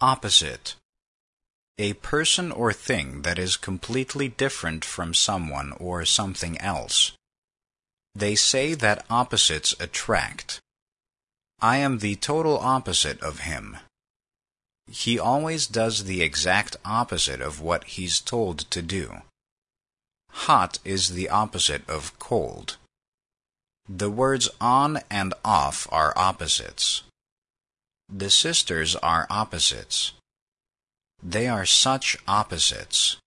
Opposite. A person or thing that is completely different from someone or something else. They say that opposites attract. I am the total opposite of him. He always does the exact opposite of what he's told to do. Hot is the opposite of cold. The words on and off are opposites. The sisters are opposites. They are such opposites.